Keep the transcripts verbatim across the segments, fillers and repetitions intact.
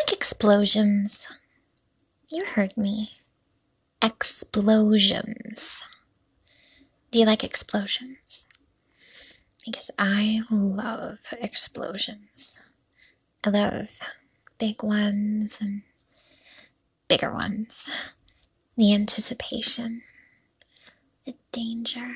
like explosions. You heard me. Explosions. Do you like explosions? Because I love explosions. I love big ones and bigger ones. The anticipation. The danger.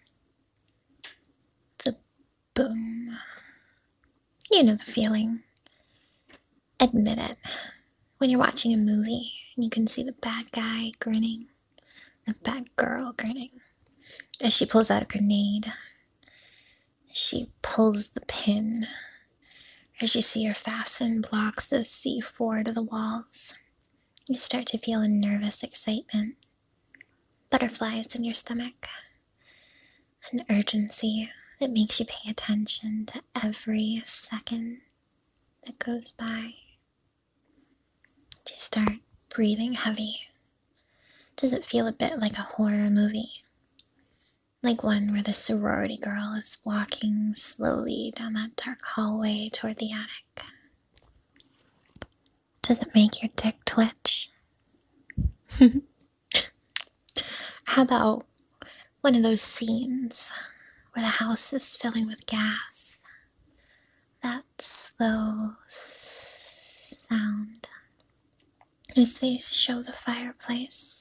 The boom. You know the feeling. Admit it. When you're watching a movie and you can see the bad guy grinning, the bad girl grinning, as she pulls out a grenade, as she pulls the pin, as you see her fasten blocks of C four to the walls, you start to feel a nervous excitement, butterflies in your stomach, an urgency that makes you pay attention to every second that goes by. Do you start breathing heavy? Does it feel a bit like a horror movie? Like one where the sorority girl is walking slowly down that dark hallway toward the attic? Does it make your dick twitch? How about one of those scenes where the house is filling with gas? That slow sound as they show the fireplace.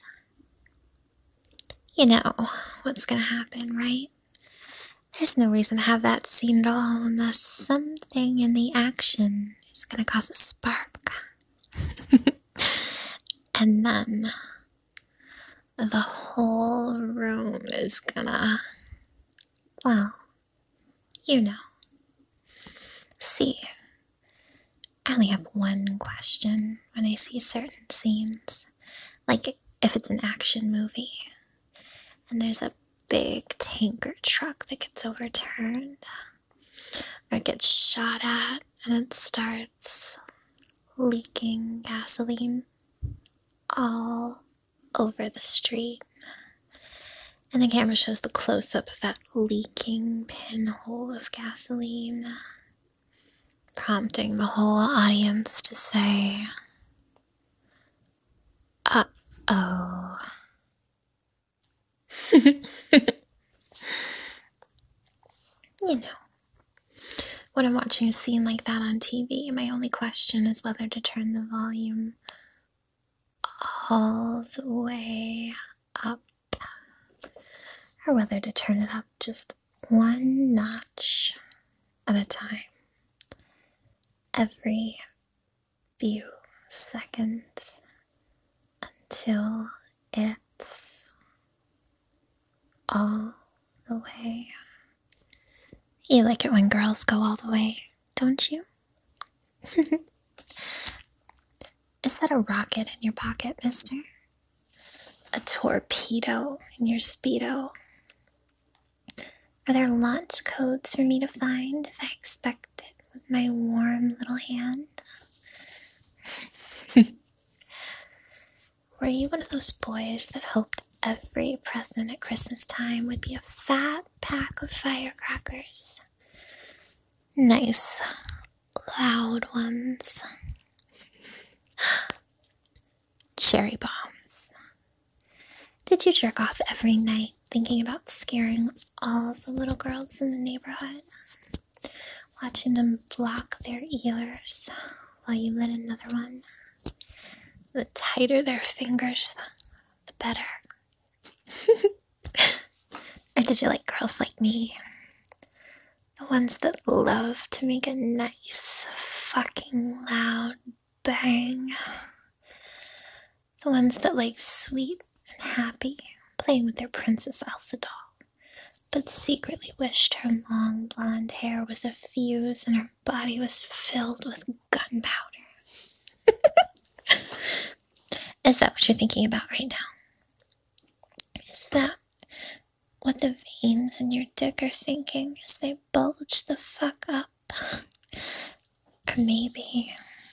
You know what's gonna happen, right? There's no reason to have that scene at all unless something in the action is gonna cause a spark. And then the whole room is gonna, well, you know. See, I only have one question when I see certain scenes. Like if it's an action movie and there's a big tanker truck that gets overturned or gets shot at and it starts leaking gasoline all over the street. And the camera shows the close-up of that leaking pinhole of gasoline, prompting the whole audience to say, uh-oh. You know, when I'm watching a scene like that on T V, my only question is whether to turn the volume all the way up or whether to turn it up just one notch at a time. Every few seconds until it's all the way. You like it when girls go all the way, don't you? Is that a rocket in your pocket, mister? A torpedo in your Speedo? Are there launch codes for me to find if I expect it with my warm little hand? Were you one of those boys that hoped every present at Christmas time would be a fat pack of firecrackers? Nice, loud ones. Cherry bombs. Did you jerk off every night thinking about scaring all the little girls in the neighborhood? Watching them block their ears while you lit another one? The tighter their fingers, the better. Or did you like girls like me? The ones that love to make a nice fucking loud bang. The ones that like sweet and happy, playing with their Princess Elsa doll, but secretly wished her long blonde hair was a fuse and her body was filled with gunpowder. Is that what you're thinking about right now? Is that what the veins in your dick are thinking as they bulge the fuck up? Or maybe,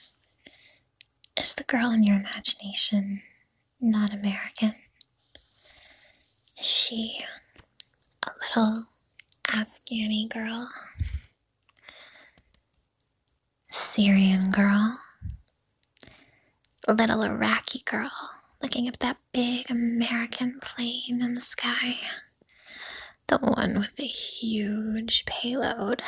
is the girl in your imagination not American? Is she a little Afghani girl? Syrian girl? little Iraqi girl looking up that big American plane in the sky. The one with the huge payload.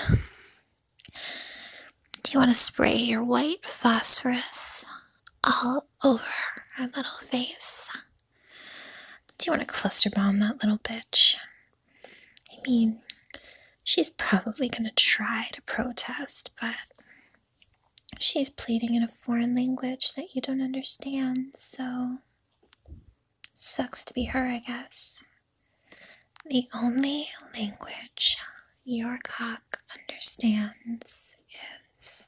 Do you want to spray your white phosphorus all over her little face? Do you want to cluster bomb that little bitch? I mean, she's probably going to try to protest, but she's pleading in a foreign language that you don't understand, so sucks to be her, I guess. The only language your cock understands is...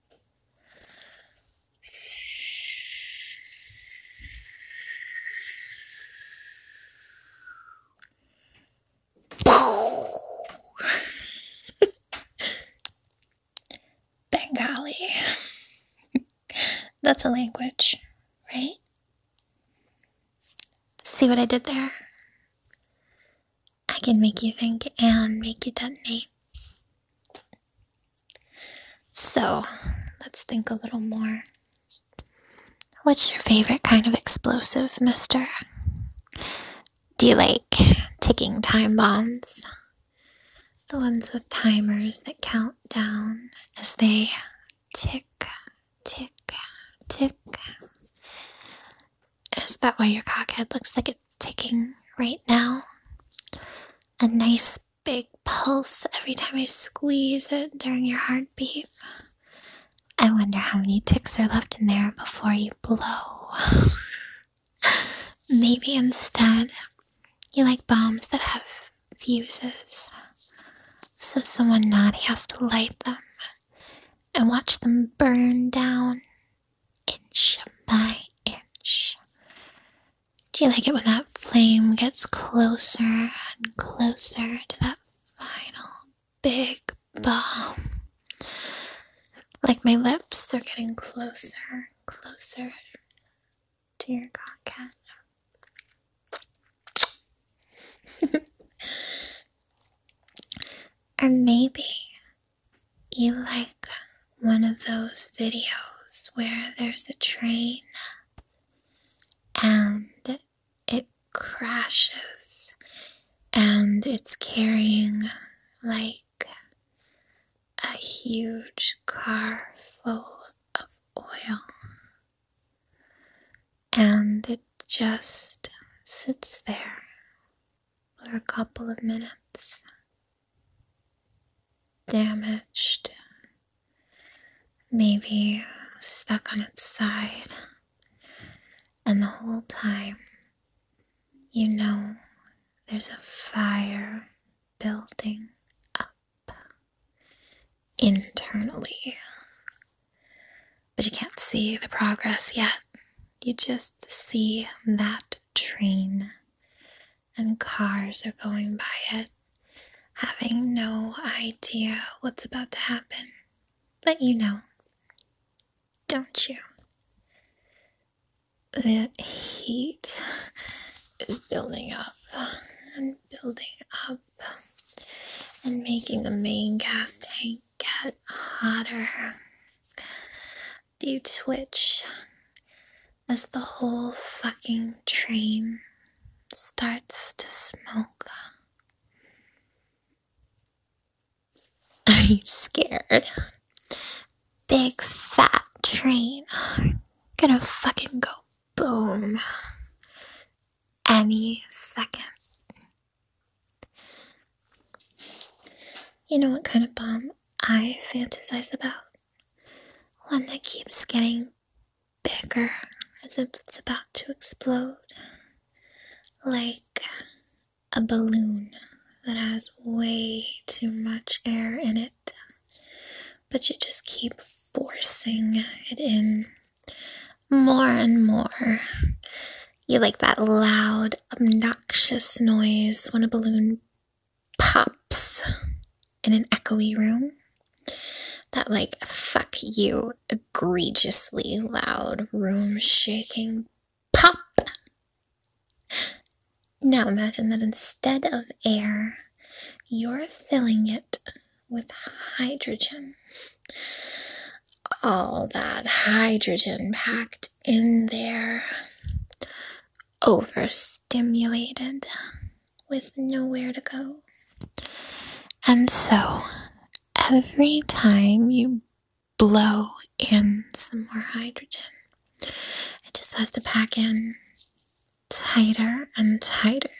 Bengali. That's a language, right? See what I did there? I can make you think and make you detonate. So, let's think a little more. What's your favorite kind of explosive, mister? Do you like ticking time bombs? The ones with timers that count down as they tick, tick, tick. Is that why your cockhead looks like it's ticking right now? A nice big pulse every time I squeeze it during your heartbeat. I wonder how many ticks are left in there before you blow. Maybe instead, you like bombs that have fuses, so someone naughty has to light them and watch them burn down inch by inch. Do you like it when that flame gets closer and closer to that final big bomb? Like my lips are getting closer and closer to your cockhead. Or maybe you like one of those videos where there's a train and it crashes and it's carrying like a huge car full of oil, and it just sits there for a couple of minutes, damaged, maybe stuck on its side, and the whole time you know there's a fire building up internally, but you can't see the progress yet. You just see that train and cars are going by it, having no idea what's about to happen. But you know, don't you? The heat is building up and building up and making the main gas tank get hotter. Do you twitch as the whole fucking train starts to smoke? Are you scared? Big fat train gonna fucking go boom any second. You know what kind of bomb I fantasize about? One that keeps getting bigger as if it's about to explode. Like a balloon that has way too much air in it, but you just keep forcing it in more and more. You like that loud, obnoxious noise when a balloon pops in an echoey room. That, like, fuck you, egregiously loud, room-shaking pop. Now imagine that instead of air, you're filling it with hydrogen. All that hydrogen packed in there, overstimulated, with nowhere to go. And so, every time you blow in some more hydrogen, it just has to pack in tighter and tighter.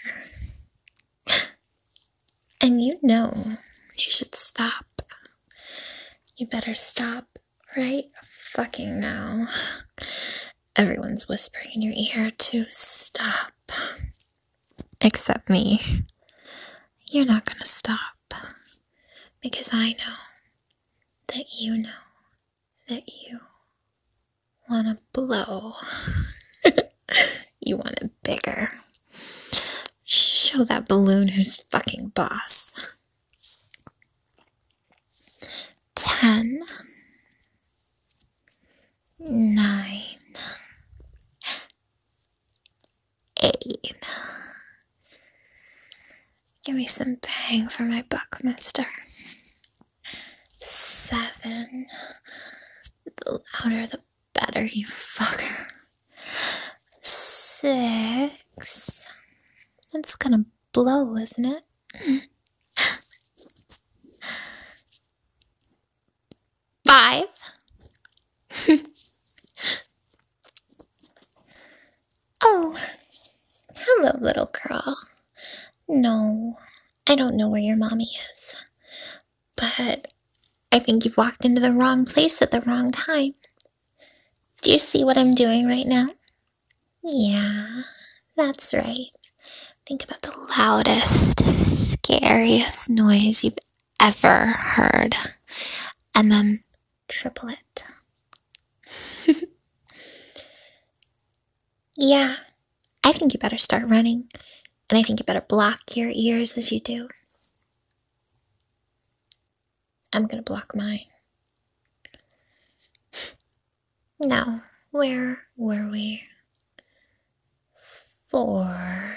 And you know you should stop. You better stop right fucking now. Everyone's whispering in your ear to stop. Except me. You're not gonna stop. Because I know that you know that you wanna blow. You want it bigger. Show that balloon who's fucking boss. Ten. Nine. Eight. Give me some bang for my buck, mister. Seven. The louder the better, you fucker. Six. It's gonna blow, isn't it? Five. Oh, hello, little girl. No, I don't know where your mommy is, but I think you've walked into the wrong place at the wrong time. Do you see what I'm doing right now? Yeah, that's right. Think about the loudest, scariest noise you've ever heard, and then triple it. Yeah, I think you better start running, and I think you better block your ears as you do. I'm gonna block mine. Now, where were we? Four.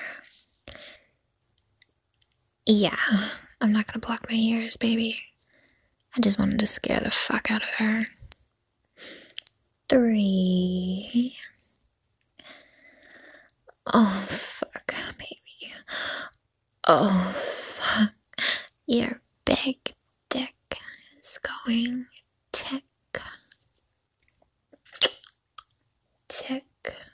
Yeah, I'm not gonna block my ears, baby. I just wanted to scare the fuck out of her. Three. Oh, fuck, baby. Oh, fuck. Your big dick is going tick. Tick.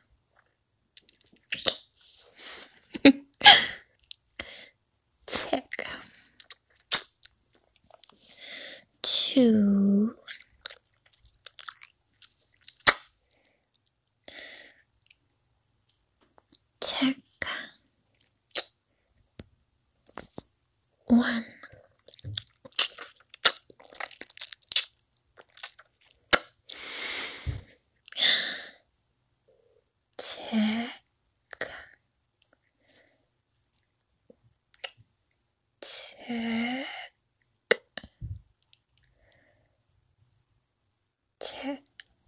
Tick. Two. Tick. One. Tick. Tick. Tick.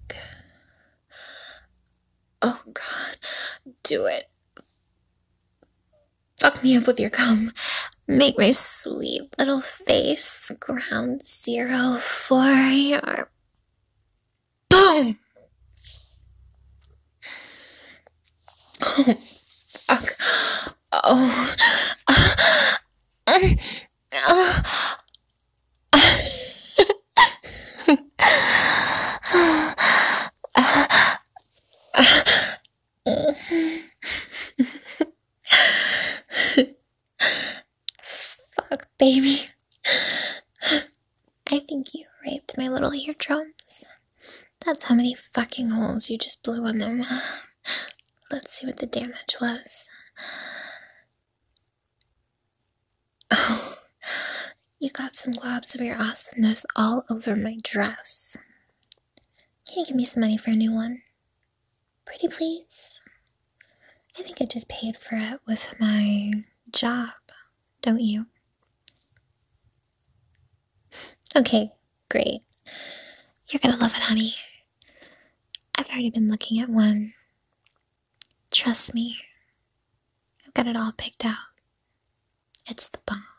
Oh God, do it. Fuck me up with your cum. Make my sweet little face ground zero for your boom. Oh, fuck. Oh. Uh, um, uh. Fuck, baby. I think you raped my little eardrums. That's how many fucking holes you just blew in them. Let's see what the damage was. Oh, you got some globs of your awesomeness all over my dress. Can you give me some money for a new one? Pretty please? I think I just paid for it with my job, don't you? Okay, great. You're gonna love it, honey. I've already been looking at one. Trust me. I've got it all picked out. It's the bomb.